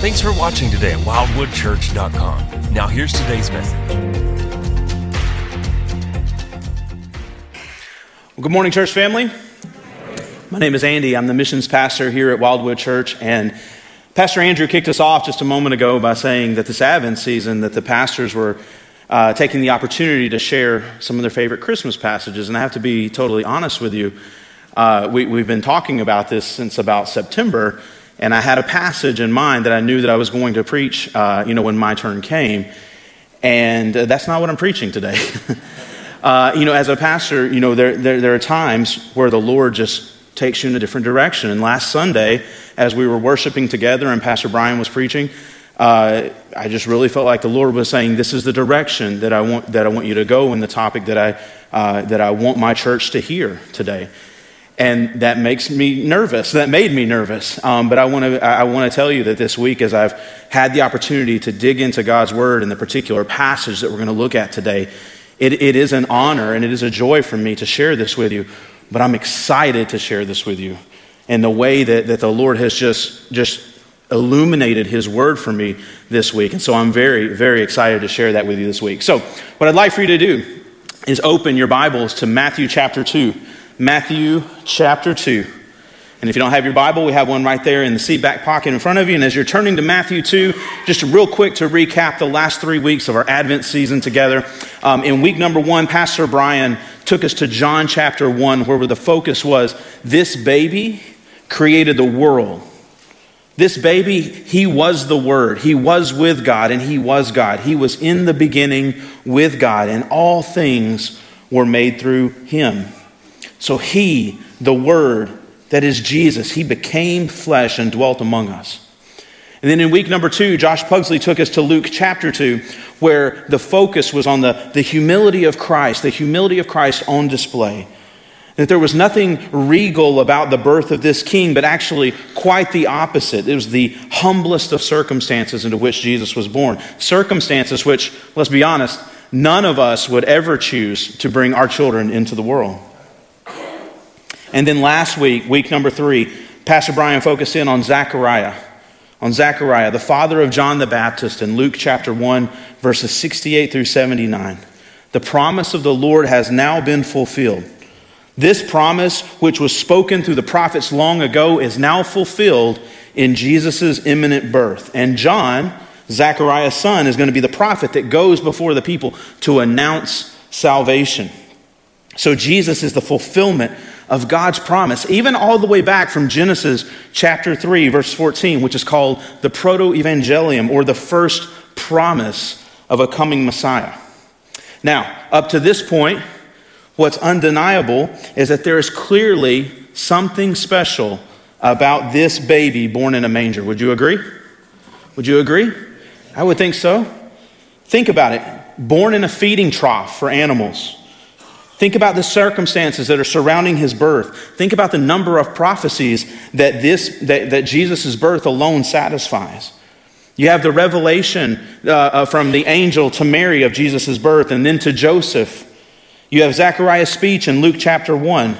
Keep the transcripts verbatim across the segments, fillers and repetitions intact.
Thanks for watching today at wildwood church dot com. Now here's today's message. Well, good morning, church family. My name is Andy. I'm the missions pastor here at Wildwood Church, and Pastor Andrew kicked us off just a moment ago by saying that this Advent season that the pastors were uh, taking the opportunity to share some of their favorite Christmas passages. And I have to be totally honest with you. Uh, we, we've been talking about this since about September, and I had a passage in mind that I knew that I was going to preach, uh, you know, when my turn came. And uh, that's not what I'm preaching today. uh, you know, as a pastor, you know, there, there there are times where the Lord just takes you in a different direction. And last Sunday, as we were worshiping together and Pastor Brian was preaching, uh, I just really felt like the Lord was saying, "This is the direction that I want that I want you to go, and the topic that I uh, that I want my church to hear today." And that makes me nervous. That made me nervous. Um, but I want to I want to tell you that this week, as I've had the opportunity to dig into God's Word and the particular passage that we're going to look at today, it, it is an honor and it is a joy for me to share this with you. But I'm excited to share this with you, and the way that, that the Lord has just, just illuminated His Word for me this week. And so I'm very, very excited to share that with you this week. So what I'd like for you to do is open your Bibles to Matthew chapter two. Matthew chapter two. And if you don't have your Bible, we have one right there in the seat back pocket in front of you. And as you're turning to Matthew two, just real quick to recap the last three weeks of our Advent season together. Um, in week number one, Pastor Brian took us to John chapter one, where the focus was, this baby created the world. This baby, he was the Word. He was with God, and he was God. He was in the beginning with God, and all things were made through him. So he, the Word, that is Jesus, he became flesh and dwelt among us. And then in week number two, Josh Pugsley took us to Luke chapter two, where the focus was on the, the humility of Christ, the humility of Christ on display. That there was nothing regal about the birth of this king, but actually quite the opposite. It was the humblest of circumstances into which Jesus was born. Circumstances which, let's be honest, none of us would ever choose to bring our children into the world. And then last week, week number three, Pastor Brian focused in on Zechariah. On Zechariah, the father of John the Baptist, in Luke chapter one, verses sixty-eight through seventy-nine. The promise of the Lord has now been fulfilled. This promise, which was spoken through the prophets long ago, is now fulfilled in Jesus' imminent birth. And John, Zechariah's son, is going to be the prophet that goes before the people to announce salvation. So Jesus is the fulfillment of God's promise, even all the way back from Genesis chapter three, verse fourteen, which is called the proto-evangelium, or the first promise of a coming Messiah. Now, up to this point, what's undeniable is that there is clearly something special about this baby born in a manger. Would you agree? Would you agree? I would think so. Think about it. Born in a feeding trough for animals. Think about the circumstances that are surrounding his birth. Think about the number of prophecies that this that, that Jesus' birth alone satisfies. You have the revelation uh, from the angel to Mary of Jesus' birth, and then to Joseph. You have Zechariah's speech in Luke chapter one.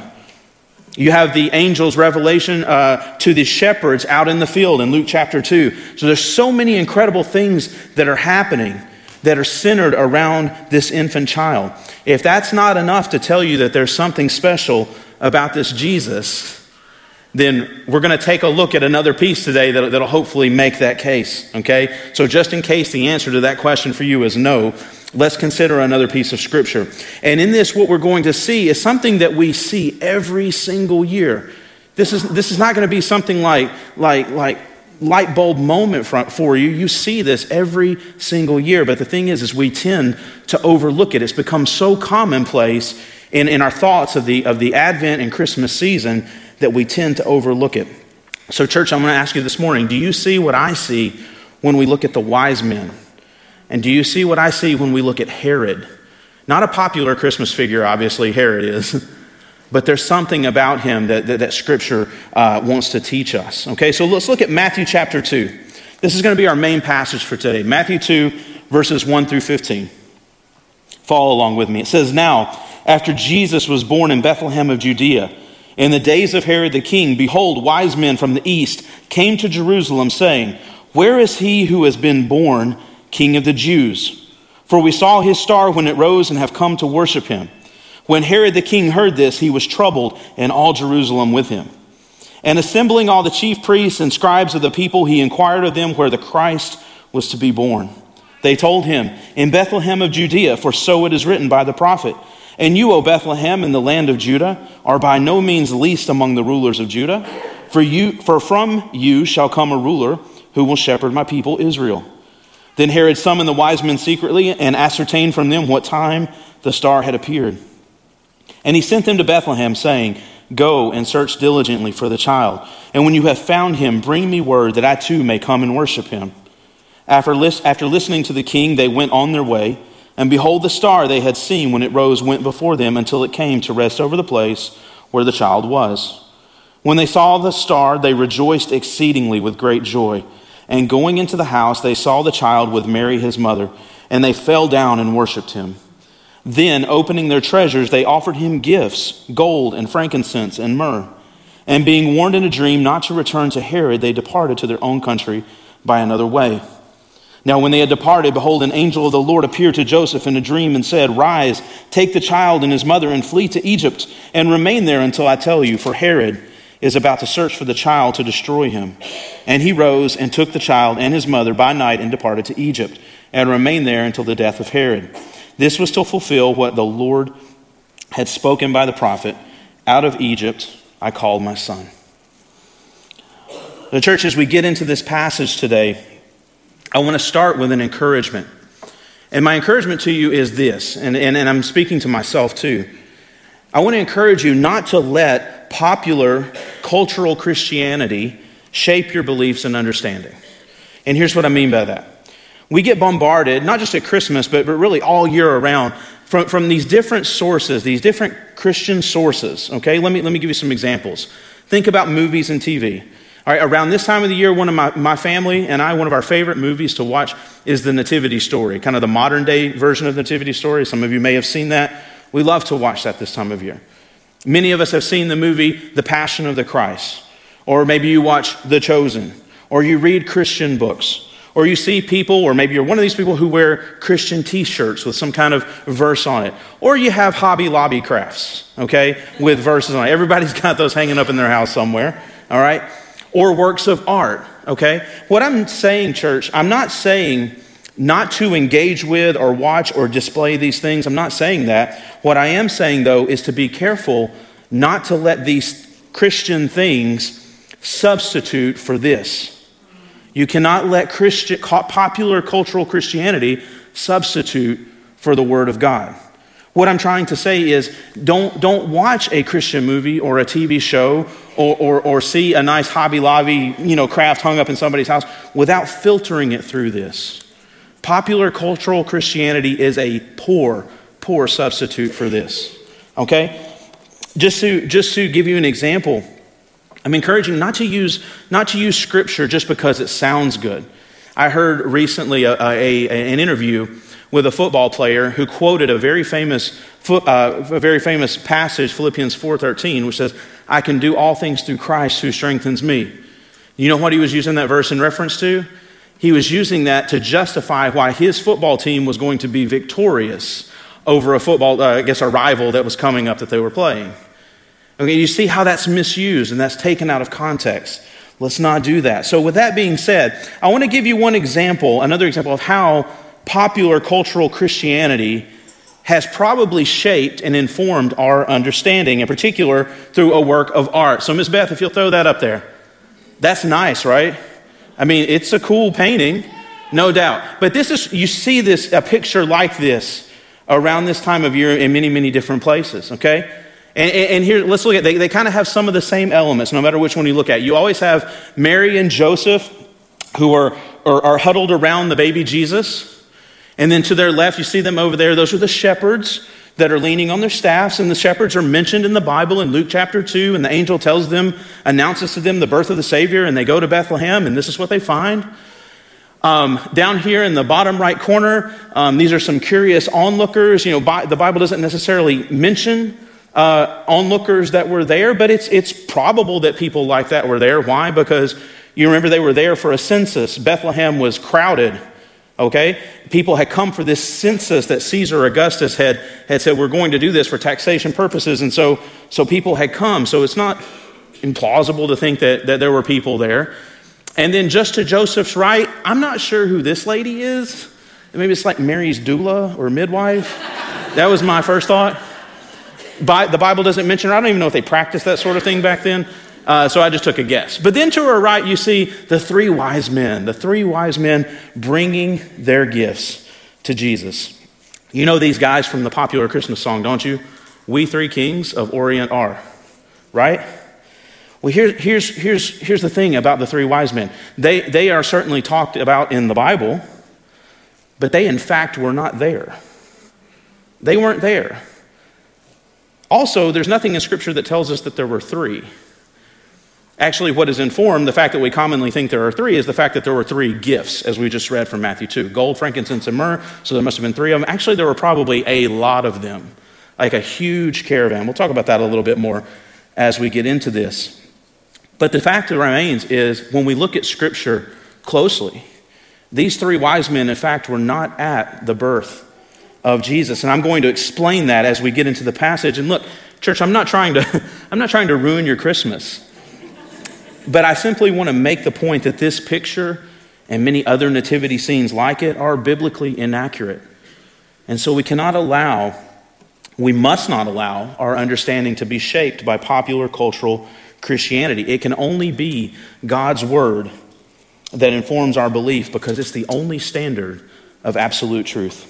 You have the angel's revelation uh, to the shepherds out in the field in Luke chapter two. So there's so many incredible things that are happening that are centered around this infant child. If that's not enough to tell you that there's something special about this Jesus, then we're going to take a look at another piece today that'll, that'll hopefully make that case, okay? So just in case the answer to that question for you is no, let's consider another piece of Scripture. And in this, what we're going to see is something that we see every single year. This is this is not going to be something like like like light bulb moment for you. You see this every single year. But the thing is, is we tend to overlook it. It's become so commonplace in, in our thoughts of the of the Advent and Christmas season that we tend to overlook it. So church, I'm going to ask you this morning, do you see what I see when we look at the wise men? And do you see what I see when we look at Herod? Not a popular Christmas figure, obviously, Herod is. But there's something about him that, that, that Scripture uh, wants to teach us. Okay, so let's look at Matthew chapter two. This is going to be our main passage for today. Matthew two, verses one through fifteen. Follow along with me. It says, "Now, after Jesus was born in Bethlehem of Judea, in the days of Herod the king, behold, wise men from the east came to Jerusalem, saying, "Where is he who has been born King of the Jews? For we saw his star when it rose and have come to worship him." When Herod the king heard this, he was troubled, and all Jerusalem with him. And assembling all the chief priests and scribes of the people, he inquired of them where the Christ was to be born. They told him, "In Bethlehem of Judea, for so it is written by the prophet. And you, O Bethlehem, in the land of Judah, are by no means least among the rulers of Judah. For you, for from you shall come a ruler who will shepherd my people Israel." Then Herod summoned the wise men secretly and ascertained from them what time the star had appeared. And he sent them to Bethlehem, saying, "Go and search diligently for the child. And when you have found him, bring me word that I too may come and worship him." After, lis- after listening to the king, they went on their way. And behold, the star they had seen when it rose went before them until it came to rest over the place where the child was. When they saw the star, they rejoiced exceedingly with great joy. And going into the house, they saw the child with Mary his mother, and they fell down and worshipped him. Then, opening their treasures, they offered him gifts, gold and frankincense and myrrh. And being warned in a dream not to return to Herod, they departed to their own country by another way. Now when they had departed, behold, an angel of the Lord appeared to Joseph in a dream and said, "Rise, take the child and his mother and flee to Egypt, and remain there until I tell you, for Herod is about to search for the child to destroy him." And he rose and took the child and his mother by night and departed to Egypt, and remained there until the death of Herod. This was to fulfill what the Lord had spoken by the prophet, "Out of Egypt I called my son." The church, as we get into this passage today, I want to start with an encouragement. And my encouragement to you is this, and, and, and I'm speaking to myself too. I want to encourage you not to let popular cultural Christianity shape your beliefs and understanding. And here's what I mean by that. We get bombarded, not just at Christmas, but, but really all year around, from, from these different sources, these different Christian sources, okay? Let me, let me give you some examples. Think about movies and T V. All right, around this time of the year, one of my, my family and I, one of our favorite movies to watch is The Nativity Story, kind of the modern day version of The Nativity Story. Some of you may have seen that. We love to watch that this time of year. Many of us have seen the movie The Passion of the Christ, or maybe you watch The Chosen, or you read Christian books. Or you see people, or maybe you're one of these people who wear Christian t-shirts with some kind of verse on it. Or you have Hobby Lobby crafts, okay, with verses on it. Everybody's got those hanging up in their house somewhere, all right? Or works of art, okay? What I'm saying, church, I'm not saying not to engage with or watch or display these things. I'm not saying that. What I am saying, though, is to be careful not to let these Christian things substitute for this. You cannot let Christian, popular cultural Christianity substitute for the Word of God. What I'm trying to say is don't, don't watch a Christian movie or a T V show or, or, or see a nice Hobby Lobby, you know, craft hung up in somebody's house without filtering it through this. Popular cultural Christianity is a poor, poor substitute for this. Okay? Just to, just to give you an example, I'm encouraging not to use not to use Scripture just because it sounds good. I heard recently a, a, a, an interview with a football player who quoted a very famous foot, uh, a very famous passage, Philippians four thirteen, which says, "I can do all things through Christ who strengthens me." You know what he was using that verse in reference to? He was using that to justify why his football team was going to be victorious over a football, uh, I guess, a rival that was coming up that they were playing. Okay, you see how that's misused and that's taken out of context. Let's not do that. So with that being said, I want to give you one example, another example of how popular cultural Christianity has probably shaped and informed our understanding, in particular through a work of art. So Miz Beth, if you'll throw that up there. That's nice, right? I mean, it's a cool painting, no doubt. But this is, you see this, a picture like this around this time of year in many, many different places, okay? And, and here, let's look at, they, they kind of have some of the same elements, no matter which one you look at. You always have Mary and Joseph who are, are, are huddled around the baby Jesus. And then to their left, you see them over there. Those are the shepherds that are leaning on their staffs. And the shepherds are mentioned in the Bible in Luke chapter two. And the angel tells them, announces to them the birth of the Savior. And they go to Bethlehem, and this is what they find. Um, down here in the bottom right corner, um, these are some curious onlookers. You know, bi- the Bible doesn't necessarily mention Uh, onlookers that were there, but it's it's probable that people like that were there. Why? Because You remember they were there for a census. Bethlehem was crowded, okay? People had come for this census that Caesar Augustus had, had said, we're going to do this for taxation purposes. And so, so people had come. So it's not implausible to think that, that there were people there. And then just to Joseph's right, I'm not sure who this lady is. Maybe it's like Mary's doula or midwife. That was my first thought. By, the Bible doesn't mention her. I don't even know if they practiced that sort of thing back then. Uh, so I just took a guess. But then to her right, you see the three wise men, the three wise men bringing their gifts to Jesus. You know these guys from the popular Christmas song, don't you? We three kings of Orient are, right? Well, here, here's, here's, here's the thing about the three wise men. They, they are certainly talked about in the Bible, but they in fact were not there. They weren't there. Also, there's nothing in Scripture that tells us that there were three. Actually, what is informed, the fact that we commonly think there are three, is the fact that there were three gifts, as we just read from Matthew two. Gold, frankincense, and myrrh, so there must have been three of them. Actually, there were probably a lot of them, like a huge caravan. We'll talk about that a little bit more as we get into this. But the fact that remains is, when we look at Scripture closely, these three wise men, in fact, were not at the birth of Jesus. And I'm going to explain that as we get into the passage. And look, church, I'm not trying to, I'm not trying to ruin your Christmas. But I simply want to make the point that this picture and many other nativity scenes like it are biblically inaccurate. And so we cannot allow, we must not allow our understanding to be shaped by popular cultural Christianity. It can only be God's word that informs our belief, because it's the only standard of absolute truth.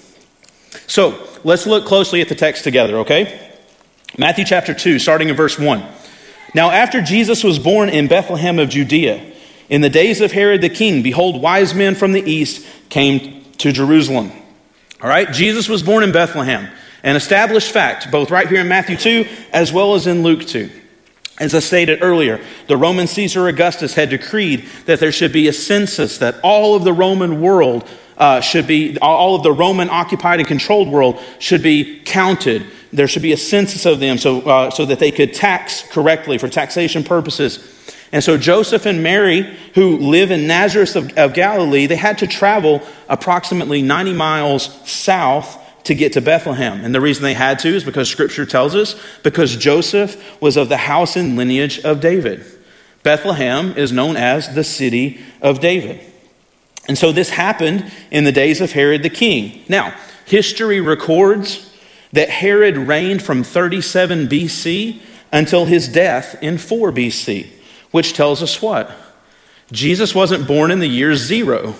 So let's look closely at the text together, okay? Matthew chapter two, starting in verse one. Now after Jesus was born in Bethlehem of Judea, in the days of Herod the king, behold, wise men from the east came to Jerusalem. All right, Jesus was born in Bethlehem, an established fact, both right here in Matthew two as well as in Luke two. As I stated earlier, the Roman Caesar Augustus had decreed that there should be a census, that all of the Roman world uh, should be, all of the Roman occupied and controlled world should be counted. There should be a census of them so, uh, so that they could tax correctly for taxation purposes. And so Joseph and Mary, who live in Nazareth of, of Galilee, they had to travel approximately ninety miles south to get to Bethlehem. And the reason they had to is because Scripture tells us, because Joseph was of the house and lineage of David. Bethlehem is known as the city of David. And so this happened in the days of Herod the king. Now, history records that Herod reigned from thirty-seven B C until his death in four B C, which tells us what? Jesus wasn't born in the year zero.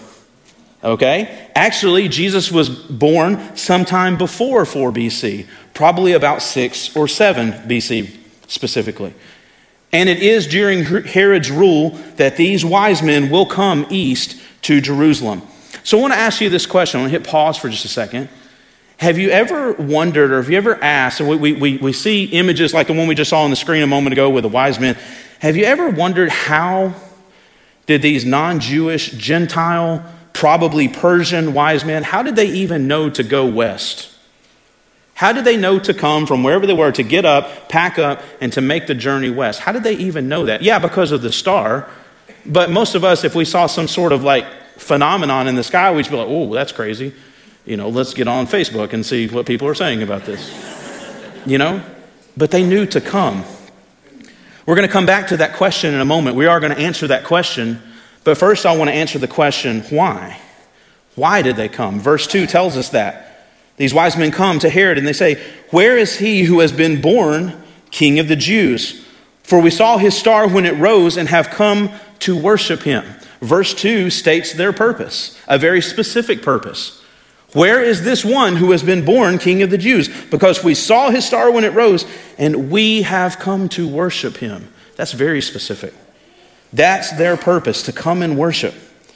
Okay? Actually, Jesus was born sometime before four B C, probably about six or seven B C specifically. And it is during Herod's rule that these wise men will come east to Jerusalem. So I want to ask you this question. I want to hit pause for just a second. Have you ever wondered, or have you ever asked, and we, we, we see images like the one we just saw on the screen a moment ago with the wise men. Have you ever wondered how did these non-Jewish, Gentile, probably Persian wise men, how did they even know to go west? How did they know to come from wherever they were, to get up, pack up, and to make the journey west? How did they even know that? Yeah, because of the star. But most of us, if we saw some sort of like phenomenon in the sky, we'd be like, oh, that's crazy. You know, let's get on Facebook and see what people are saying about this. You know? But they knew to come. We're going to come back to that question in a moment. We are going to answer that question. But first, I want to answer the question, why? Why did they come? Verse two tells us that. These wise men come to Herod and they say, where is he who has been born King of the Jews? For we saw his star when it rose and have come to worship him. Verse two states their purpose, a very specific purpose. Where is this one who has been born King of the Jews? Because we saw his star when it rose and we have come to worship him. That's very specific. That's their purpose, to come and worship.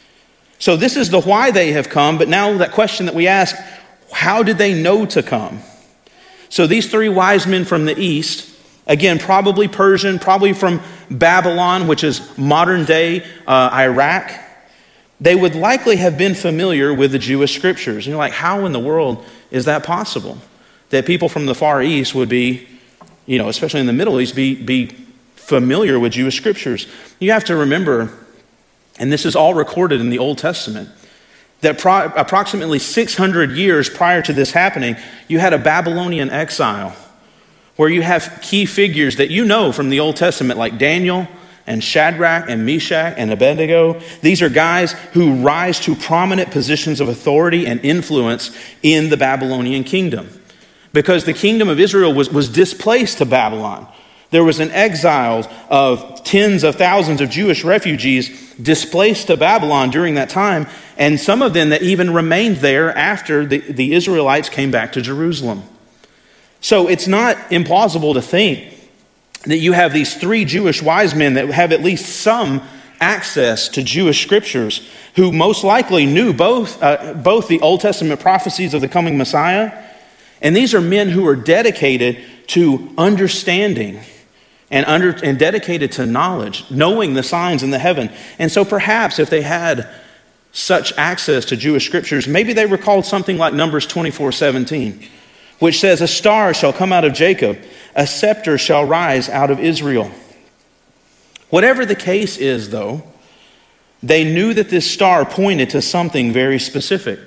So this is the why they have come, but now that question that we ask, how did they know to come? So these three wise men from the east, again, probably Persian, probably from Babylon, which is modern day uh, Iraq, they would likely have been familiar with the Jewish scriptures. And you're like, how in the world is that possible? That people from the Far East would be, you know, especially in the Middle East, be, be familiar with Jewish scriptures. You have to remember and this is all recorded in the Old Testament, that pro- approximately six hundred years prior to this happening, you had a Babylonian exile where you have key figures that you know from the Old Testament like Daniel and Shadrach and Meshach and Abednego. These are guys who rise to prominent positions of authority and influence in the Babylonian kingdom because the kingdom of Israel was, was displaced to Babylon. There was an exile of tens of thousands of Jewish refugees displaced to Babylon during that time, and some of them that even remained there after the, the Israelites came back to Jerusalem. So it's not implausible to think that you have these three Jewish wise men that have at least some access to Jewish scriptures who most likely knew both, uh, both the Old Testament prophecies of the coming Messiah, and these are men who are dedicated to understanding and, under, and dedicated to knowledge, knowing the signs in the heaven. And so perhaps if they had such access to Jewish scriptures, maybe they recalled something like Numbers twenty-four seventeen, which says, "A star shall come out of Jacob, a scepter shall rise out of Israel." Whatever the case is, though, they knew that this star pointed to something very specific.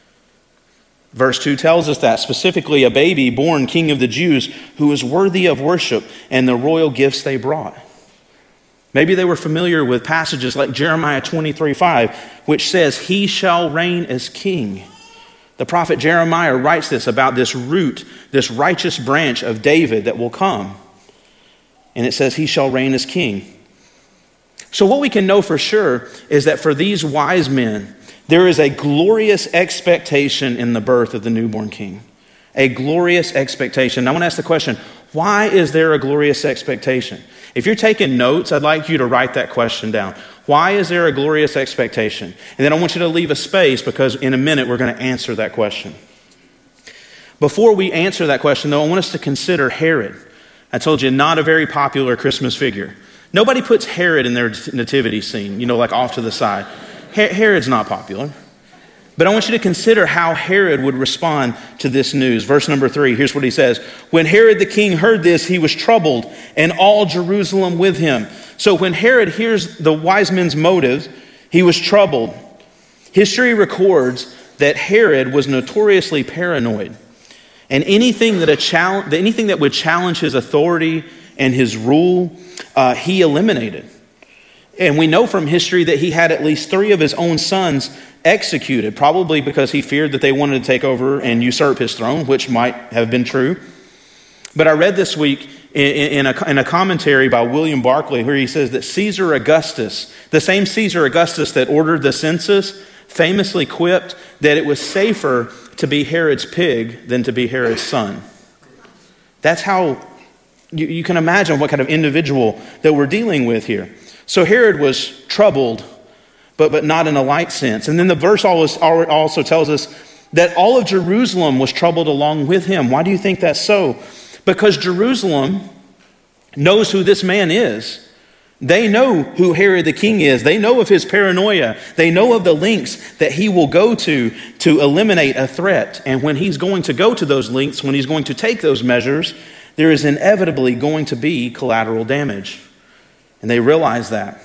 Verse two tells us that, specifically a baby born king of the Jews who is worthy of worship and the royal gifts they brought. Maybe they were familiar with passages like Jeremiah twenty-three five, which says, "He shall reign as king." The prophet Jeremiah writes this about this root, this righteous branch of David that will come. And it says, "He shall reign as king." So what we can know for sure is that for these wise men, there is a glorious expectation in the birth of the newborn king. A glorious expectation. I want to ask the question, why is there a glorious expectation? If you're taking notes, I'd like you to write that question down. Why is there a glorious expectation? And then I want you to leave a space because in a minute we're going to answer that question. Before we answer that question, though, I want us to consider Herod. I told you, not a very popular Christmas figure. Nobody puts Herod in their nativity scene, you know, like off to the side. Herod's not popular. But I want you to consider how Herod would respond to this news. Verse number three, here's what he says. "When Herod the king heard this, he was troubled, and all Jerusalem with him." So when Herod hears the wise men's motives, he was troubled. History records that Herod was notoriously paranoid. And anything that, a challenge, anything that would challenge his authority and his rule, uh, he eliminated. And we know from history that he had at least three of his own sons executed, probably because he feared that they wanted to take over and usurp his throne, which might have been true. But I read this week in a, in a commentary by William Barclay where he says that Caesar Augustus, the same Caesar Augustus that ordered the census, famously quipped that it was safer to be Herod's pig than to be Herod's son. That's how you, you can imagine what kind of individual that we're dealing with here. So Herod was troubled, but, but not in a light sense. And then the verse always, also tells us that all of Jerusalem was troubled along with him. Why do you think that's so? Because Jerusalem knows who this man is. They know who Herod the king is. They know of his paranoia. They know of the lengths that he will go to to eliminate a threat. And when he's going to go to those lengths, when he's going to take those measures, there is inevitably going to be collateral damage. And they realize that.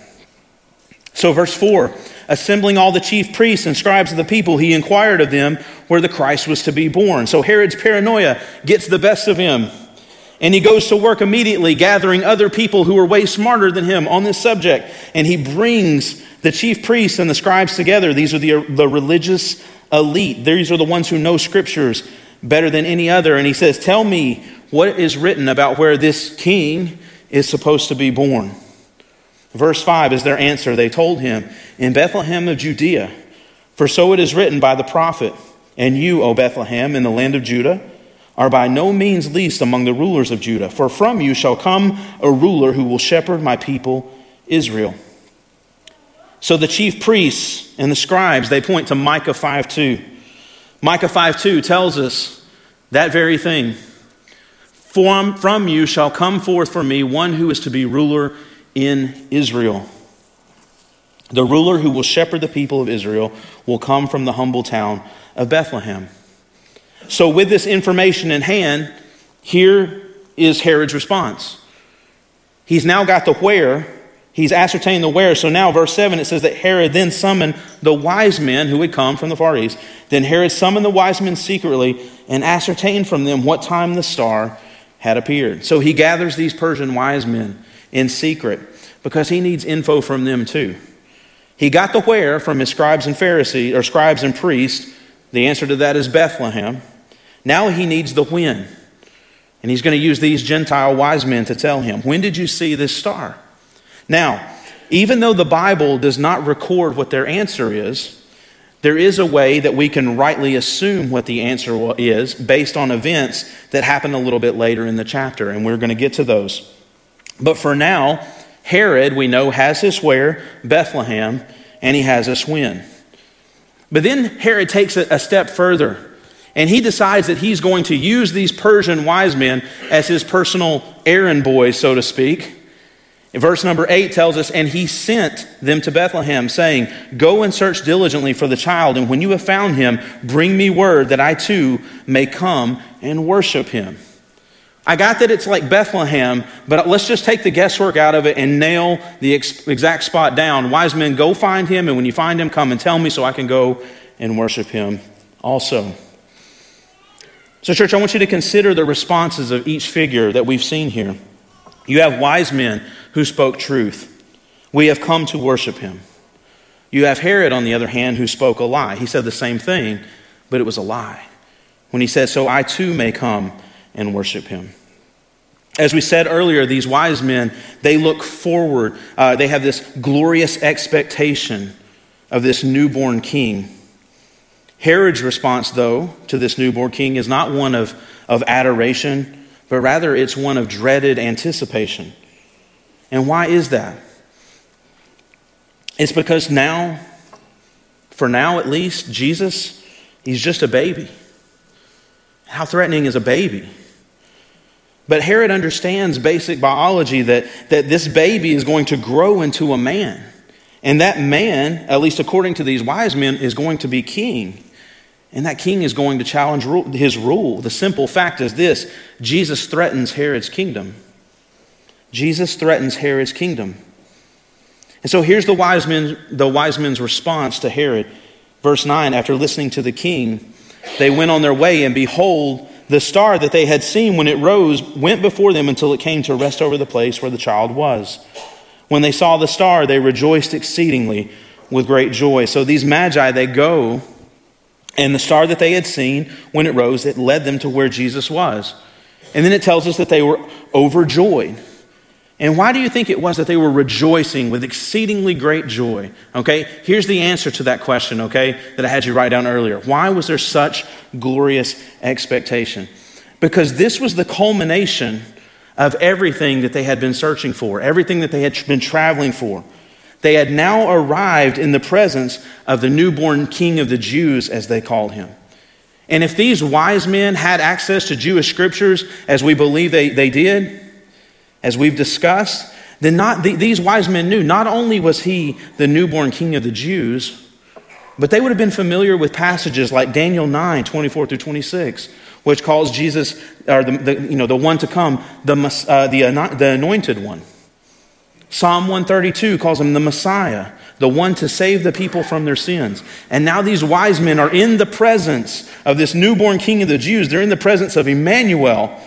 So verse four, assembling all the chief priests and scribes of the people, he inquired of them where the Christ was to be born. So Herod's paranoia gets the best of him. And he goes to work immediately, gathering other people who are way smarter than him on this subject. And he brings the chief priests and the scribes together. These are the, the religious elite. These are the ones who know scriptures better than any other. And he says, "Tell me what is written about where this king is supposed to be born." Verse five is their answer. They told him, "In Bethlehem of Judea, for so it is written by the prophet, and you, O Bethlehem, in the land of Judah, are by no means least among the rulers of Judah, for from you shall come a ruler who will shepherd my people Israel." So the chief priests and the scribes, they point to Micah five two. Micah five two tells us that very thing. From, from you shall come forth for me one who is to be ruler in Israel. The ruler who will shepherd the people of Israel will come from the humble town of Bethlehem. So with this information in hand, here is Herod's response. He's now got the where, He's ascertained the where. So now, verse seven, it says that Herod then summoned the wise men who had come from the Far East. Then Herod summoned the wise men secretly and ascertained from them what time the star had appeared. So he gathers these Persian wise men in secret because he needs info from them too. He got the where from his scribes and Pharisees, or scribes and priests. The answer to that is Bethlehem. Now he needs the when. And he's going to use these Gentile wise men to tell him, when did you see this star? Now, even though the Bible does not record what their answer is, there is a way that we can rightly assume what the answer is based on events that happen a little bit later in the chapter, and we're going to get to those. But for now, Herod, we know, has his where, Bethlehem, and he has his when. But then Herod takes it a step further, and he decides that he's going to use these Persian wise men as his personal errand boys, so to speak. Verse number eight tells us, and he sent them to Bethlehem, saying, go and search diligently for the child, and when you have found him, bring me word that I too may come and worship him. I got that it's like Bethlehem, but let's just take the guesswork out of it and nail the ex- exact spot down. Wise men, go find him, and when you find him, come and tell me so I can go and worship him also. So church, I want you to consider the responses of each figure that we've seen here. You have wise men who spoke truth. We have come to worship him. You have Herod, on the other hand, who spoke a lie. He said the same thing, but it was a lie. When he said, so I too may come and worship him. As we said earlier, these wise men, they look forward. Uh, they have this glorious expectation of this newborn king. Herod's response, though, to this newborn king is not one of, of adoration, but rather it's one of dreaded anticipation. And why is that? It's because now, for now at least, Jesus, he's just a baby. How threatening is a baby? But Herod understands basic biology that, that this baby is going to grow into a man. And that man, at least according to these wise men, is going to be king. And that king is going to challenge his rule. The simple fact is this: Jesus threatens Herod's kingdom. Jesus threatens Herod's kingdom. And so here's the wise men, the wise men's response to Herod. Verse nine, after listening to the king, they went on their way, and behold, the star that they had seen when it rose went before them until it came to rest over the place where the child was. When they saw the star, they rejoiced exceedingly with great joy. So these magi, they go, and the star that they had seen when it rose, it led them to where Jesus was. And then it tells us that they were overjoyed. And why do you think it was that they were rejoicing with exceedingly great joy? Okay, here's the answer to that question, okay, that I had you write down earlier. Why was there such glorious expectation? Because this was the culmination of everything that they had been searching for, everything that they had been traveling for. They had now arrived in the presence of the newborn king of the Jews, as they called him. And if these wise men had access to Jewish scriptures, as we believe they, they did, as we've discussed, then not the, these wise men knew not only was he the newborn king of the Jews, but they would have been familiar with passages like Daniel nine, twenty-four through twenty-six, which calls Jesus, or the, the you know the one to come, the uh, the, the anointed one. Psalm one thirty-two calls him the Messiah, the one to save the people from their sins. And now these wise men are in the presence of this newborn king of the Jews. They're in the presence of Emmanuel,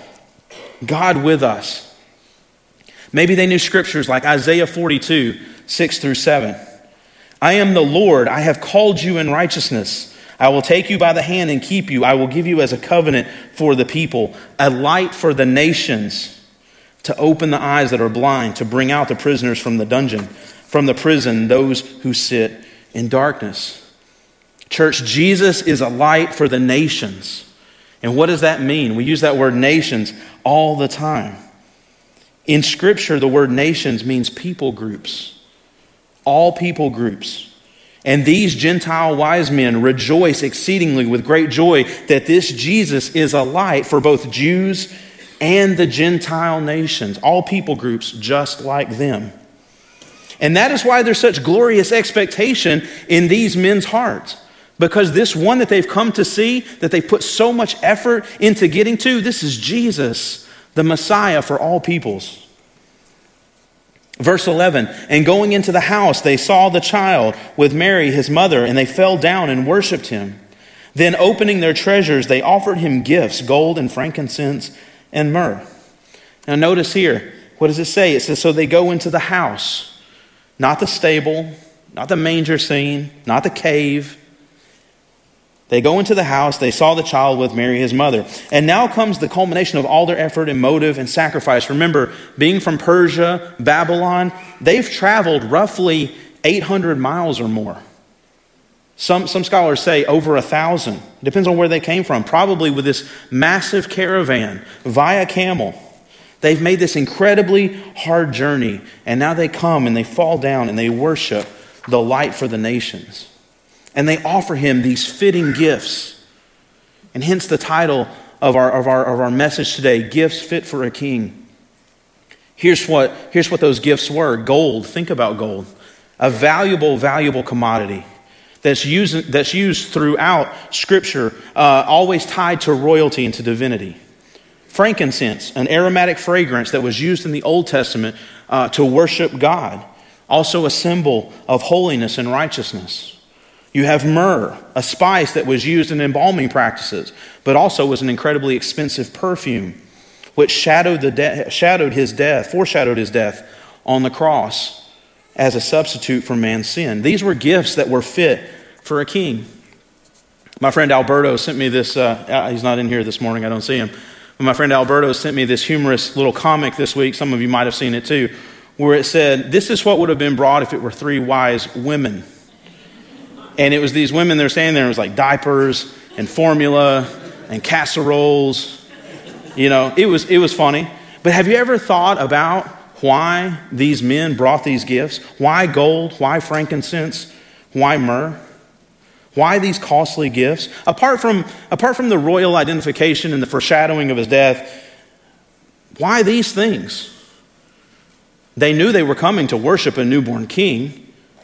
God with us. Maybe they knew scriptures like Isaiah forty-two, six through seven. I am the Lord, I have called you in righteousness. I will take you by the hand and keep you. I will give you as a covenant for the people, a light for the nations, to open the eyes that are blind, to bring out the prisoners from the dungeon, from the prison, those who sit in darkness. Church, Jesus is a light for the nations. And what does that mean? We use that word nations all the time. In Scripture, the word nations means people groups. All people groups. And these Gentile wise men rejoice exceedingly with great joy that this Jesus is a light for both Jews and the Gentile nations, all people groups just like them. And that is why there's such glorious expectation in these men's hearts. Because this one that they've come to see, that they've put so much effort into getting to, this is Jesus, the Messiah for all peoples. Verse eleven, and going into the house, they saw the child with Mary, his mother, and they fell down and worshiped him. Then opening their treasures, they offered him gifts, gold and frankincense and myrrh. Now notice here, what does it say? It says, so they go into the house, not the stable, not the manger scene, not the cave. They go into the house, they saw the child with Mary, his mother. And now comes the culmination of all their effort and motive and sacrifice. Remember, being from Persia, Babylon, they've traveled roughly eight hundred miles or more. Some, some scholars say over a thousand. Depends on where they came from. Probably with this massive caravan via camel. They've made this incredibly hard journey. And now they come and they fall down and they worship the light for the nations. And they offer him these fitting gifts. And hence the title of our, of our, of our message today, Gifts Fit for a King. Here's what, here's what those gifts were. Gold, think about gold. A valuable, valuable commodity that's used, that's used throughout Scripture, uh, always tied to royalty and to divinity. Frankincense, an aromatic fragrance that was used in the Old Testament uh, to worship God. Also a symbol of holiness and righteousness. You have myrrh, a spice that was used in embalming practices, but also was an incredibly expensive perfume, which shadowed, the de- shadowed his death, foreshadowed his death on the cross as a substitute for man's sin. These were gifts that were fit for a king. My friend Alberto sent me this, uh, he's not in here this morning, I don't see him, but my friend Alberto sent me this humorous little comic this week, some of you might have seen it too, where it said, this is what would have been brought if it were three wise women. And it was these women, they're standing there, it was like diapers and formula and casseroles. You know, it was it was funny. But have you ever thought about why these men brought these gifts? Why gold? Why frankincense? Why myrrh? Why these costly gifts? Apart from, apart from the royal identification and the foreshadowing of his death, why these things? They knew they were coming to worship a newborn king.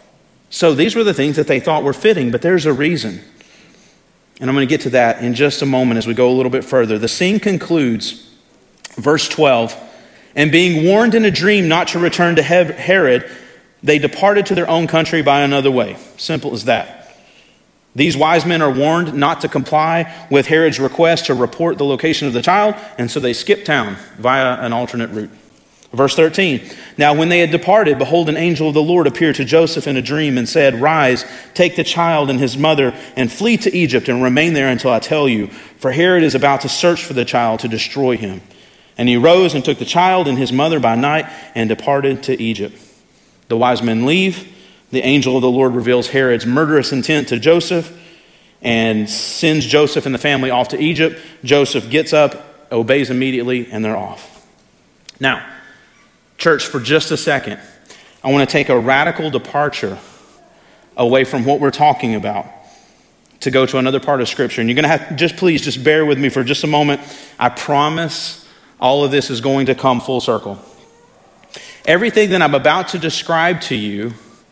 So these were the things that they thought were fitting, but there's a reason. And I'm going to get to that in just a moment as we go a little bit further. The scene concludes, verse twelve, and being warned in a dream not to return to Herod, they departed to their own country by another way. Simple as that. These wise men are warned not to comply with Herod's request to report the location of the child, and so they skip town via an alternate route. Verse thirteen, now when they had departed, behold, an angel of the Lord appeared to Joseph in a dream and said, rise, take the child and his mother and flee to Egypt and remain there until I tell you, for Herod is about to search for the child to destroy him. And he rose and took the child and his mother by night and departed to Egypt. The wise men leave. The angel of the Lord reveals Herod's murderous intent to Joseph and sends Joseph and the family off to Egypt. Joseph gets up, obeys immediately, and they're off. Now, church, for just a second, I want to take a radical departure away from what we're talking about to go to another part of Scripture. And you're going to have, just please, just bear with me for just a moment. I promise all of this is going to come full circle. Everything that I'm about to describe to you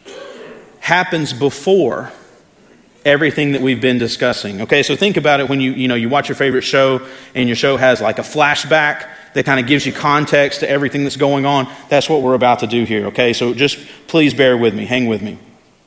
happens before everything that we've been discussing. Okay, so think about it when you, you know, you watch your favorite show and your show has like a flashback that kind of gives you context to everything that's going on. That's what we're about to do here, okay? So just please bear with me. Hang with me.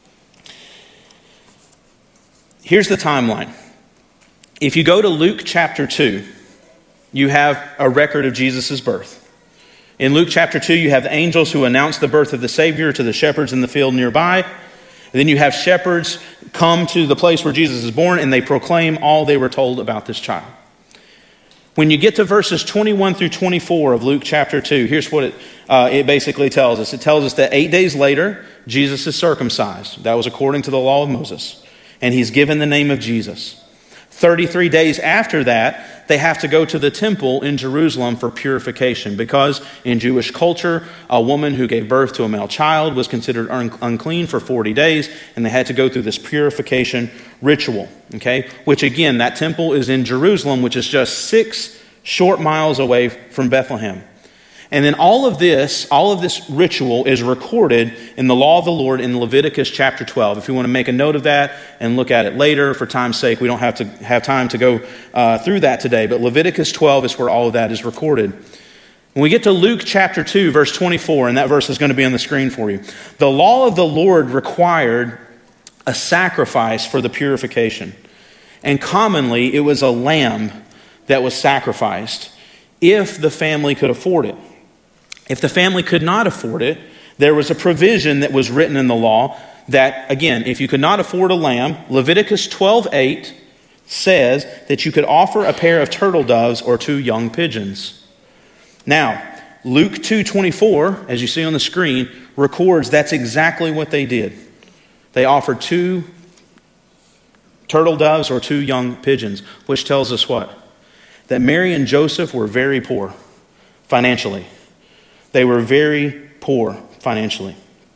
Here's the timeline. If you go to Luke chapter two, you have a record of Jesus' birth. In Luke chapter two, you have the angels who announce the birth of the Savior to the shepherds in the field nearby. And then you have shepherds come to the place where Jesus is born and they proclaim all they were told about this child. When you get to verses twenty-one through twenty-four of Luke chapter two, here's what it, uh, it basically tells us. It tells us that eight days later, Jesus is circumcised. That was according to the law of Moses. And he's given the name of Jesus. thirty-three days after that, they have to go to the temple in Jerusalem for purification because in Jewish culture, a woman who gave birth to a male child was considered un- unclean for forty days, and they had to go through this purification ritual, okay? Which again, that temple is in Jerusalem, which is just six short miles away from Bethlehem. And then all of this, all of this ritual is recorded in the law of the Lord in Leviticus chapter twelve. If you want to make a note of that and look at it later, for time's sake, we don't have to have time to go uh, through that today. But Leviticus twelve is where all of that is recorded. When we get to Luke chapter two, verse twenty-four, and that verse is going to be on the screen for you. The law of the Lord required a sacrifice for the purification. And commonly, it was a lamb that was sacrificed if the family could afford it. If the family could not afford it, there was a provision that was written in the law that, again, if you could not afford a lamb, Leviticus twelve eight says that you could offer a pair of turtle doves or two young pigeons. Now, Luke two twenty-four, as you see on the screen, records that's exactly what they did. They offered two turtle doves or two young pigeons, which tells us what? That Mary and Joseph were very poor financially. They were very poor financially.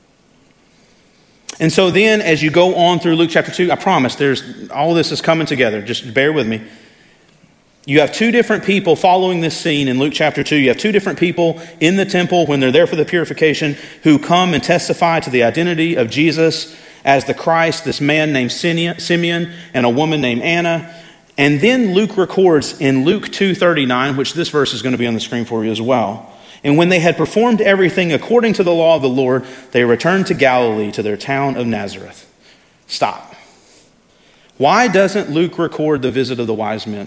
And so then, as you go on through Luke chapter two, I promise there's all this is coming together. Just bear with me. You have two different people following this scene in Luke chapter two. You have two different people in the temple when they're there for the purification who come and testify to the identity of Jesus as the Christ, this man named Simeon and a woman named Anna. And then Luke records in Luke two thirty-nine, which this verse is going to be on the screen for you as well. And when they had performed everything according to the law of the Lord, they returned to Galilee, to their town of Nazareth. Stop. Why doesn't Luke record the visit of the wise men?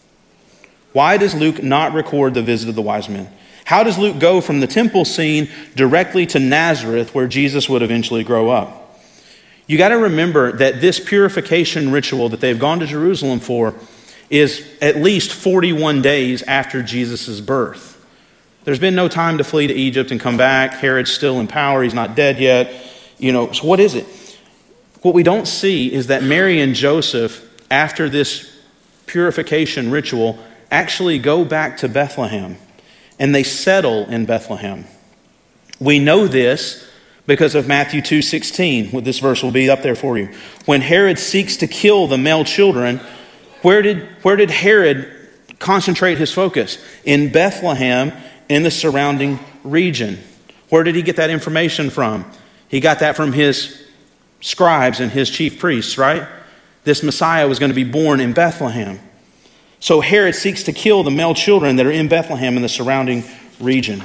Why does Luke not record the visit of the wise men? How does Luke go from the temple scene directly to Nazareth, where Jesus would eventually grow up? You got to remember that this purification ritual that they've gone to Jerusalem for is at least forty-one days after Jesus' birth. There's been no time to flee to Egypt and come back. Herod's still in power. He's not dead yet. You know, so what is it? What we don't see is that Mary and Joseph, after this purification ritual, actually go back to Bethlehem, and they settle in Bethlehem. We know this because of Matthew two sixteen. This verse will be up there for you. When Herod seeks to kill the male children, where did, where did Herod concentrate his focus? In Bethlehem, in the surrounding region. Where did he get that information from? He got that from his scribes and his chief priests, right? This Messiah was going to be born in Bethlehem. So Herod seeks to kill the male children that are in Bethlehem and the surrounding region.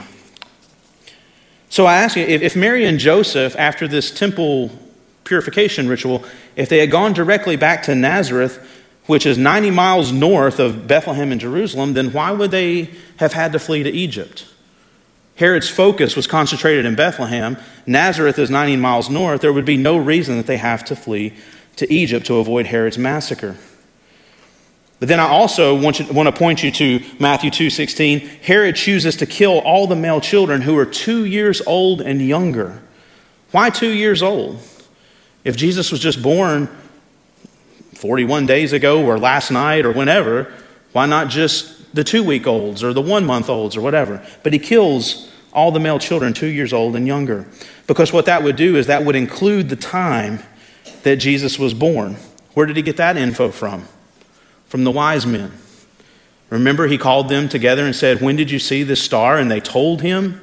So I ask you, if Mary and Joseph, after this temple purification ritual, if they had gone directly back to Nazareth, which is ninety miles north of Bethlehem and Jerusalem, then why would they have had to flee to Egypt? Herod's focus was concentrated in Bethlehem. Nazareth is ninety miles north. There would be no reason that they have to flee to Egypt to avoid Herod's massacre. But then I also want, you, want to point you to Matthew two sixteen. Herod chooses to kill all the male children who are two years old and younger. Why two years old? If Jesus was just born forty-one days ago or last night or whenever, why not just the two-week-olds or the one-month-olds or whatever? But he kills all the male children two years old and younger. Because what that would do is that would include the time that Jesus was born. Where did he get that info from? From the wise men. Remember, he called them together and said, "When did you see this star?" And they told him.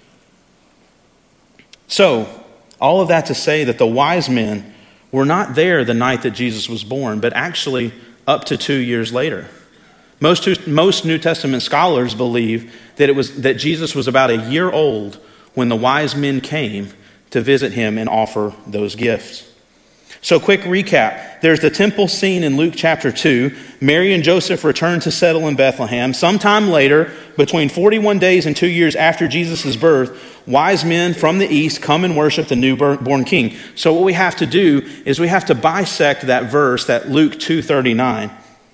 So, all of that to say that the wise men were not there the night that Jesus was born, but actually up to two years later. Most, most New Testament scholars believe that it was that Jesus was about a year old when the wise men came to visit him and offer those gifts. So quick recap. There's the temple scene in Luke chapter two. Mary and Joseph return to settle in Bethlehem. Sometime later, between forty-one days and two years after Jesus' birth, wise men from the east come and worship the newborn king. So what we have to do is we have to bisect that verse, that Luke two thirty-nine.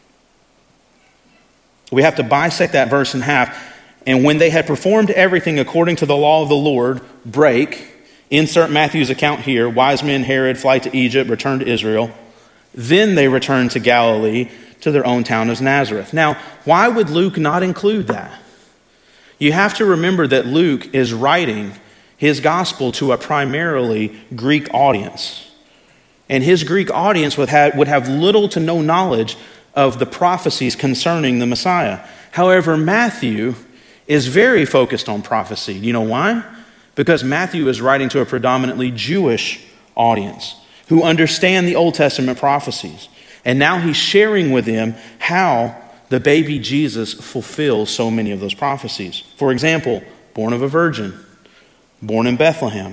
We have to bisect that verse in half. And when they had performed everything according to the law of the Lord, break, insert Matthew's account here, wise men, Herod, flight to Egypt, return to Israel. Then they return to Galilee, to their own town of Nazareth. Now, why would Luke not include that? You have to remember that Luke is writing his gospel to a primarily Greek audience. And his Greek audience would have, would have little to no knowledge of the prophecies concerning the Messiah. However, Matthew is very focused on prophecy. You know why? Because Matthew is writing to a predominantly Jewish audience who understand the Old Testament prophecies. And now he's sharing with them how the baby Jesus fulfills so many of those prophecies. For example, born of a virgin, born in Bethlehem.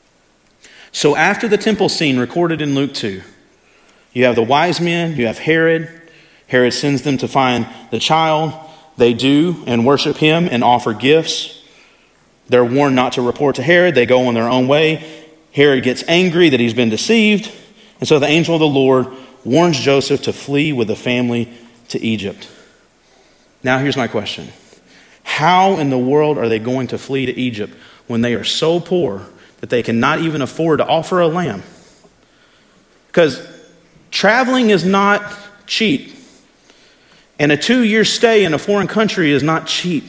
So after the temple scene recorded in Luke two, you have the wise men, you have Herod. Herod sends them to find the child. They do and worship him and offer gifts. They're warned not to report to Herod. They go on their own way. Herod gets angry that he's been deceived. And so the angel of the Lord warns Joseph to flee with the family to Egypt. Now here's my question. How in the world are they going to flee to Egypt when they are so poor that they cannot even afford to offer a lamb? Because traveling is not cheap. And a two-year stay in a foreign country is not cheap.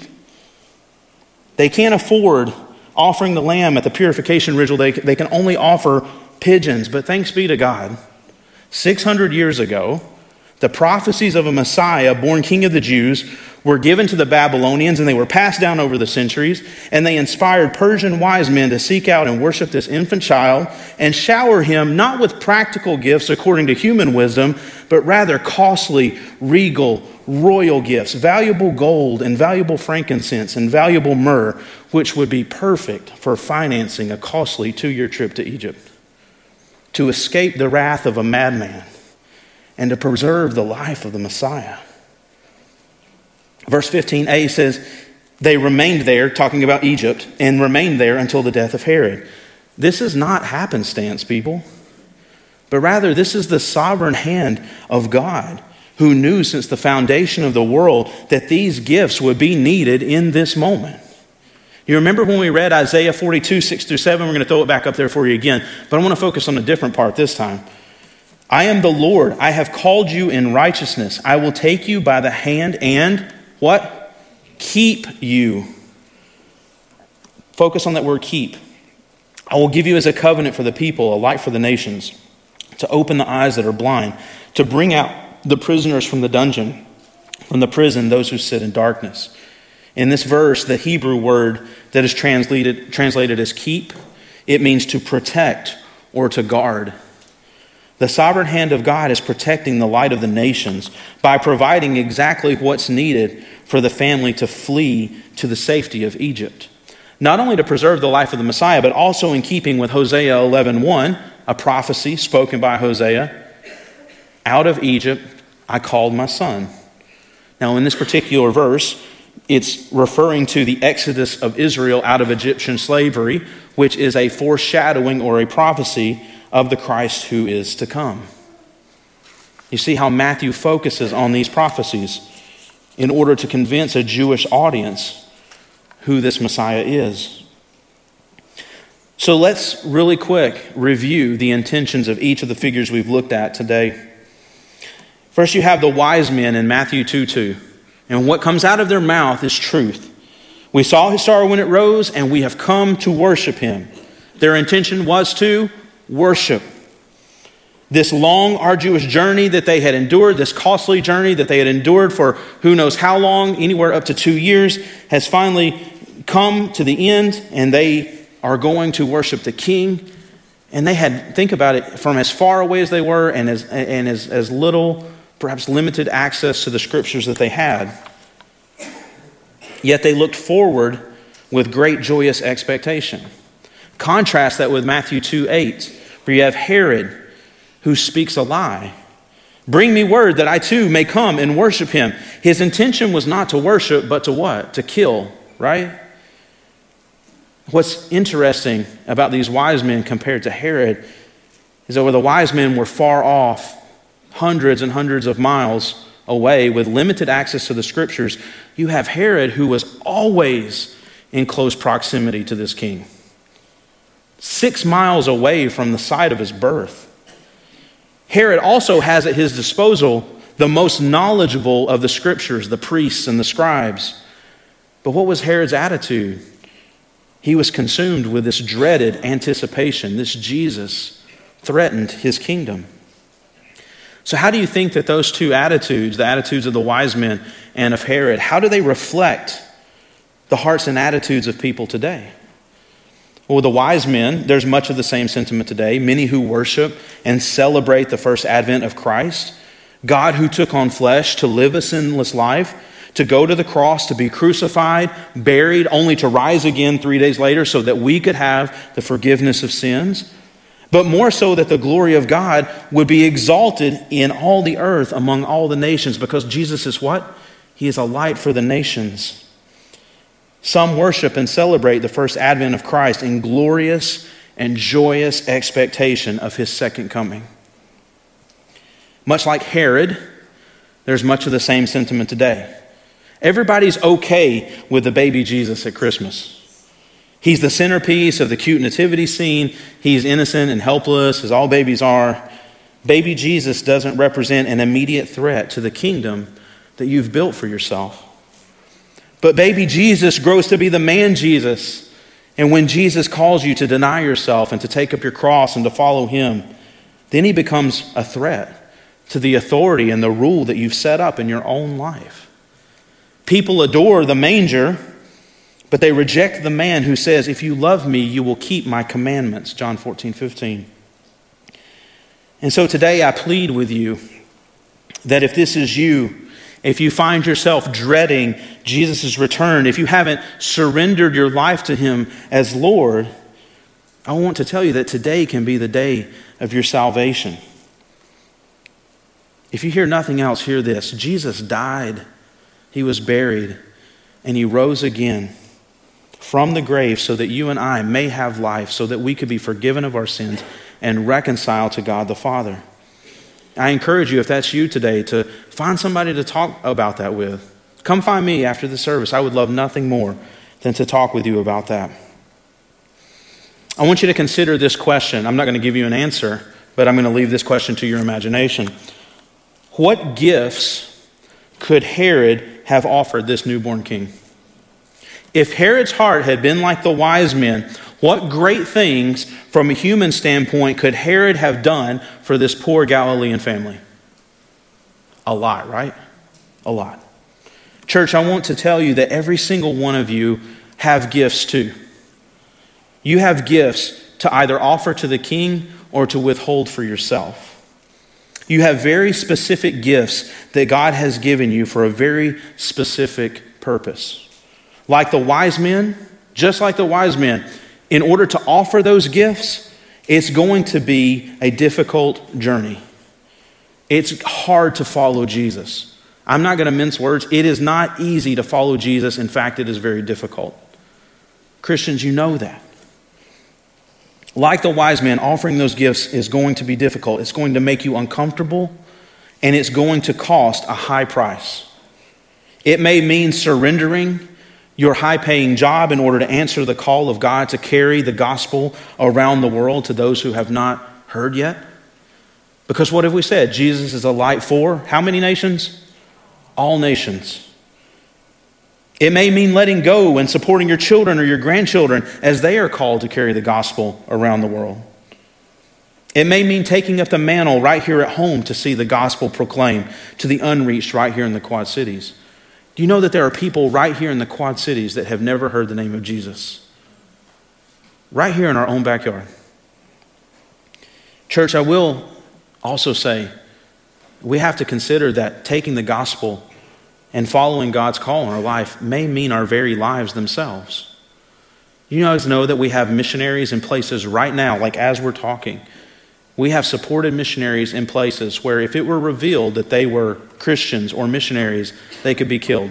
They can't afford offering the lamb at the purification ritual. They, they can only offer pigeons. But thanks be to God, six hundred years ago, the prophecies of a Messiah, born King of the Jews, were given to the Babylonians, and they were passed down over the centuries, and they inspired Persian wise men to seek out and worship this infant child and shower him not with practical gifts according to human wisdom, but rather costly, regal, royal gifts, valuable gold and valuable frankincense and valuable myrrh, which would be perfect for financing a costly two-year trip to Egypt, to escape the wrath of a madman and to preserve the life of the Messiah. Verse fifteen a says, they remained there, talking about Egypt, and remained there until the death of Herod. This is not happenstance, people, but rather this is the sovereign hand of God, who knew since the foundation of the world that these gifts would be needed in this moment. You remember when we read Isaiah forty-two, six through seven? We're going to throw it back up there for you again, but I want to focus on a different part this time. I am the Lord. I have called you in righteousness. I will take you by the hand and what? Keep you. Focus on that word keep. I will give you as a covenant for the people, a light for the nations, to open the eyes that are blind, to bring out the prisoners from the dungeon, from the prison, those who sit in darkness. In this verse, the Hebrew word that is translated, translated as keep, it means to protect or to guard. The sovereign hand of God is protecting the light of the nations by providing exactly what's needed for the family to flee to the safety of Egypt. Not only to preserve the life of the Messiah, but also in keeping with Hosea eleven one, a prophecy spoken by Hosea, out of Egypt I called my son. Now in this particular verse, it's referring to the exodus of Israel out of Egyptian slavery, which is a foreshadowing or a prophecy of the Christ who is to come. You see how Matthew focuses on these prophecies in order to convince a Jewish audience who this Messiah is. So let's really quick review the intentions of each of the figures we've looked at today. First, you have the wise men in Matthew two two. And what comes out of their mouth is truth. We saw his star when it rose, and we have come to worship him. Their intention was to worship. This long, arduous journey that they had endured, this costly journey that they had endured for who knows how long, anywhere up to two years, has finally come to the end, and they are going to worship the King. And they had, think about it, from as far away as they were and as, and as, as little, perhaps limited access to the scriptures that they had. Yet they looked forward with great joyous expectation. Contrast that with Matthew two eight, where you have Herod who speaks a lie. Bring me word that I too may come and worship him. His intention was not to worship, but to what? To kill, right? What's interesting about these wise men compared to Herod is that where the wise men were far off, hundreds and hundreds of miles away with limited access to the scriptures, you have Herod who was always in close proximity to this king. Six miles away from the site of his birth. Herod also has at his disposal the most knowledgeable of the scriptures, the priests and the scribes. But what was Herod's attitude? He was consumed with this dreaded anticipation. This Jesus threatened his kingdom. So how do you think that those two attitudes, the attitudes of the wise men and of Herod, how do they reflect the hearts and attitudes of people today? Well, with the wise men, there's much of the same sentiment today. Many who worship and celebrate the first advent of Christ, God who took on flesh to live a sinless life, to go to the cross, to be crucified, buried, only to rise again three days later so that we could have the forgiveness of sins. But more so that the glory of God would be exalted in all the earth among all the nations, because Jesus is what? He is a light for the nations. Some worship and celebrate the first advent of Christ in glorious and joyous expectation of his second coming. Much like Herod, there's much of the same sentiment today. Everybody's okay with the baby Jesus at Christmas. He's the centerpiece of the cute nativity scene. He's innocent and helpless, as all babies are. Baby Jesus doesn't represent an immediate threat to the kingdom that you've built for yourself. But baby Jesus grows to be the man Jesus. And when Jesus calls you to deny yourself and to take up your cross and to follow him, then he becomes a threat to the authority and the rule that you've set up in your own life. People adore the manger, but they reject the man who says, if you love me, you will keep my commandments. John fourteen fifteen. And so today I plead with you that if this is you, if you find yourself dreading Jesus' return, if you haven't surrendered your life to him as Lord, I want to tell you that today can be the day of your salvation. If you hear nothing else, hear this. Jesus died, he was buried, and he rose again from the grave so that you and I may have life, so that we could be forgiven of our sins and reconciled to God the Father. I encourage you, if that's you today, to find somebody to talk about that with. Come find me after the service. I would love nothing more than to talk with you about that. I want you to consider this question. I'm not going to give you an answer, but I'm going to leave this question to your imagination. What gifts could Herod have offered this newborn king? If Herod's heart had been like the wise men, what great things from a human standpoint could Herod have done for this poor Galilean family? A lot, right? A lot. Church, I want to tell you that every single one of you have gifts too. You have gifts to either offer to the king or to withhold for yourself. You have very specific gifts that God has given you for a very specific purpose. Like the wise men, just like the wise men, in order to offer those gifts, it's going to be a difficult journey. It's hard to follow Jesus. I'm not going to mince words. It is not easy to follow Jesus. In fact, it is very difficult. Christians, you know that. Like the wise men, offering those gifts is going to be difficult. It's going to make you uncomfortable, and it's going to cost a high price. It may mean surrendering your high-paying job in order to answer the call of God to carry the gospel around the world to those who have not heard yet. Because what have we said? Jesus is a light for how many nations? All nations. It may mean letting go and supporting your children or your grandchildren as they are called to carry the gospel around the world. It may mean taking up the mantle right here at home to see the gospel proclaimed to the unreached right here in the Quad Cities. Do you know that there are people right here in the Quad Cities that have never heard the name of Jesus? Right here in our own backyard. Church, I will also say we have to consider that taking the gospel and following God's call in our life may mean our very lives themselves. You guys know that we have missionaries in places right now, like as we're talking. We have supported missionaries in places where if it were revealed that they were Christians or missionaries, they could be killed.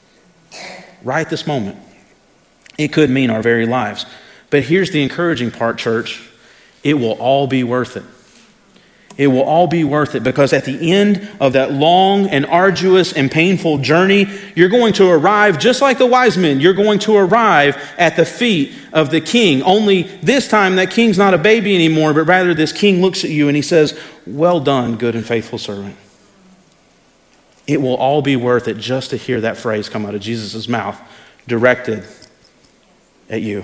Right this moment. It could mean our very lives. But here's the encouraging part, church. It will all be worth it. It will all be worth it, because at the end of that long and arduous and painful journey, you're going to arrive just like the wise men. You're going to arrive at the feet of the king. Only this time that king's not a baby anymore, but rather this king looks at you and he says, "Well done, good and faithful servant." It will all be worth it just to hear that phrase come out of Jesus' mouth, directed at you.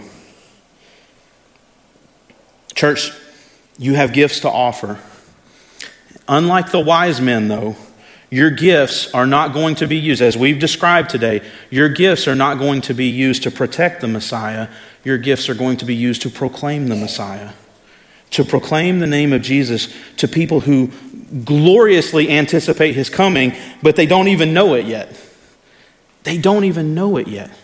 Church, you have gifts to offer. Unlike the wise men, though, your gifts are not going to be used, as we've described today, your gifts are not going to be used to protect the Messiah. Your gifts are going to be used to proclaim the Messiah. to proclaim the name of Jesus to people who gloriously anticipate his coming, but they don't even know it yet. They don't even know it yet.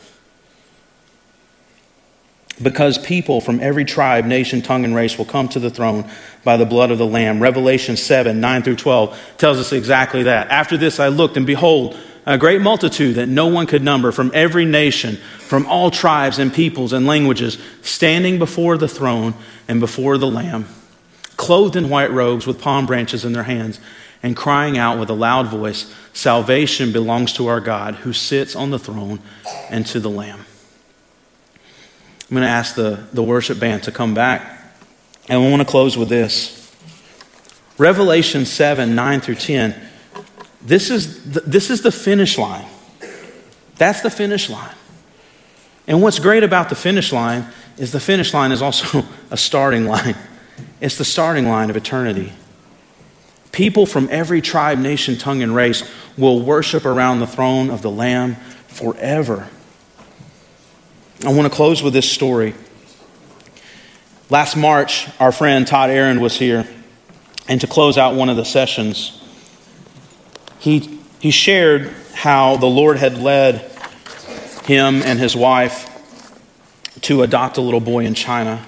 Because people from every tribe, nation, tongue, and race will come to the throne by the blood of the Lamb. Revelation seven, nine through twelve tells us exactly that. After this I looked, and behold, a great multitude that no one could number, from every nation, from all tribes and peoples and languages, standing before the throne and before the Lamb, clothed in white robes with palm branches in their hands, and crying out with a loud voice, "Salvation belongs to our God who sits on the throne and to the Lamb." I'm going to ask the, the worship band to come back. And I want to close with this. Revelation seven, nine through ten. This is the, this is the finish line. That's the finish line. And what's great about the finish line is the finish line is also a starting line. It's the starting line of eternity. People from every tribe, nation, tongue, and race will worship around the throne of the Lamb forever. I want to close with this story. Last March, our friend Todd Aaron was here, and to close out one of the sessions, he, he shared how the Lord had led him and his wife to adopt a little boy in China.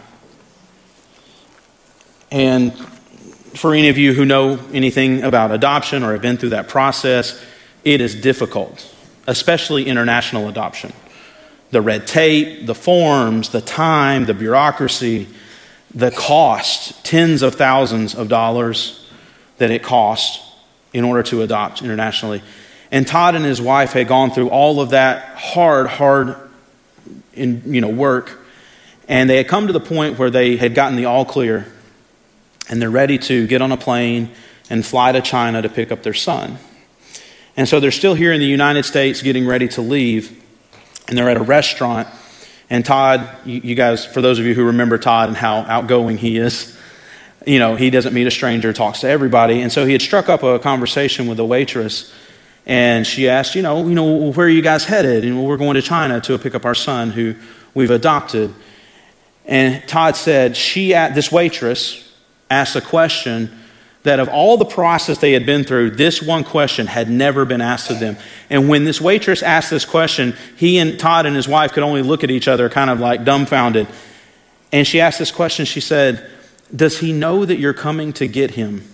And for any of you who know anything about adoption or have been through that process, it is difficult, especially international adoption. The red tape, the forms, the time, the bureaucracy, the cost, tens of thousands of dollars that it costs in order to adopt internationally. And Todd and his wife had gone through all of that hard, hard in, you know, work. And they had come to the point where they had gotten the all clear. And they're ready to get on a plane and fly to China to pick up their son. And so they're still here in the United States getting ready to leave. And they're at a restaurant. And Todd, you, you guys, for those of you who remember Todd and how outgoing he is, you know, he doesn't meet a stranger, talks to everybody. And so he had struck up a conversation with a waitress. And she asked, you know, you know, where are you guys headed? And we're going to China to pick up our son who we've adopted. And Todd said, she, this waitress asked a question that of all the process they had been through, this one question had never been asked of them. And when this waitress asked this question, he and Todd and his wife could only look at each other kind of like dumbfounded. And she asked this question, she said, "Does he know that you're coming to get him?"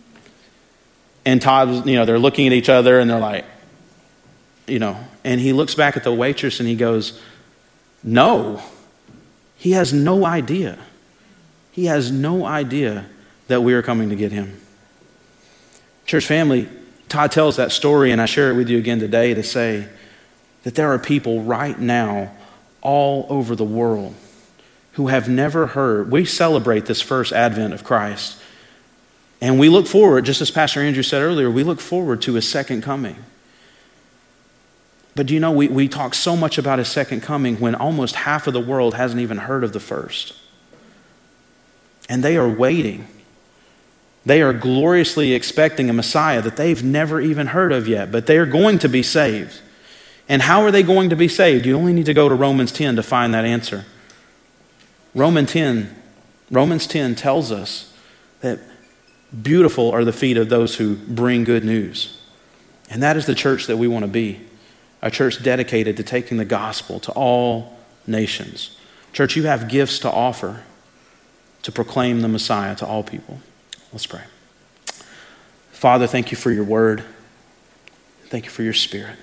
And Todd was, you know, they're looking at each other and they're like, you know, and he looks back at the waitress and he goes, "No, he has no idea. He has no idea that we are coming to get him." Church family, Todd tells that story, and I share it with you again today to say that there are people right now all over the world who have never heard. We celebrate this first advent of Christ, and we look forward, just as Pastor Andrew said earlier, we look forward to his second coming. But do you know, we, we talk so much about his second coming when almost half of the world hasn't even heard of the first. And they are waiting. They are gloriously expecting a Messiah that they've never even heard of yet, but they are going to be saved. And how are they going to be saved? You only need to go to Romans ten to find that answer. Romans ten, Romans ten tells us that beautiful are the feet of those who bring good news. And that is the church that we want to be. A church dedicated to taking the gospel to all nations. Church, you have gifts to offer to proclaim the Messiah to all people. Let's pray. Father, thank you for your word. Thank you for your Spirit.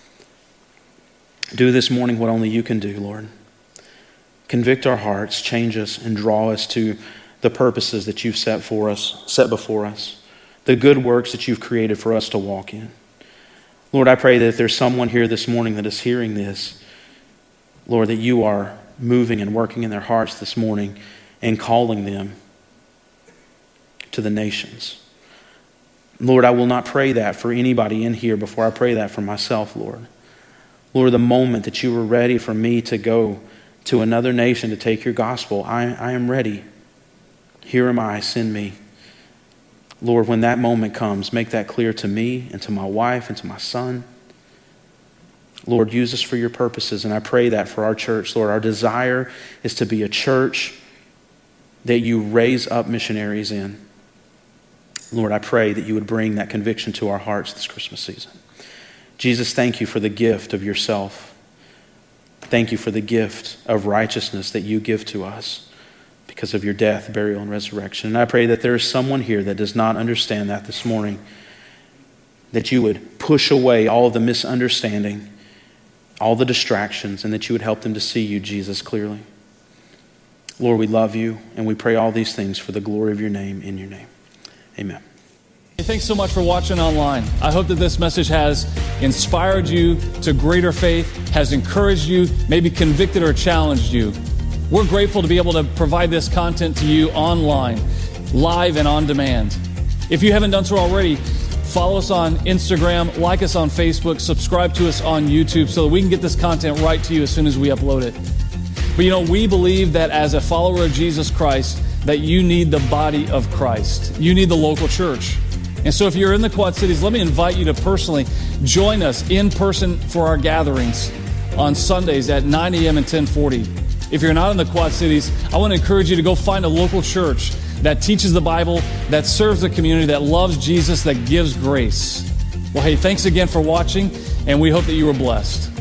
Do this morning what only you can do, Lord. Convict our hearts, change us, and draw us to the purposes that you've set for us, set before us, the good works that you've created for us to walk in. Lord, I pray that if there's someone here this morning that is hearing this, Lord, that you are moving and working in their hearts this morning and calling them to the nations. Lord, I will not pray that for anybody in here before I pray that for myself, Lord. Lord, the moment that you were ready for me to go to another nation to take your gospel, I, I am ready. Here am I, send me. Lord, when that moment comes, make that clear to me and to my wife and to my son. Lord, use us for your purposes, and I pray that for our church. Lord, our desire is to be a church that you raise up missionaries in. Lord, I pray that you would bring that conviction to our hearts this Christmas season. Jesus, thank you for the gift of yourself. Thank you for the gift of righteousness that you give to us because of your death, burial, and resurrection. And I pray that there is someone here that does not understand that this morning, that you would push away all of the misunderstanding, all the distractions, and that you would help them to see you, Jesus, clearly. Lord, we love you, and we pray all these things for the glory of your name, in your name. Amen. Hey, thanks so much for watching online. I hope that this message has inspired you to greater faith, has encouraged you, maybe convicted or challenged you. We're grateful to be able to provide this content to you online, live and on demand. If you haven't done so already, follow us on Instagram, like us on Facebook, subscribe to us on YouTube so that we can get this content right to you as soon as we upload it. But you know, we believe that as a follower of Jesus Christ, that you need the body of Christ. You need the local church. And so if you're in the Quad Cities, let me invite you to personally join us in person for our gatherings on Sundays at nine a.m. and ten forty. If you're not in the Quad Cities, I want to encourage you to go find a local church that teaches the Bible, that serves the community, that loves Jesus, that gives grace. Well, hey, thanks again for watching, and we hope that you were blessed.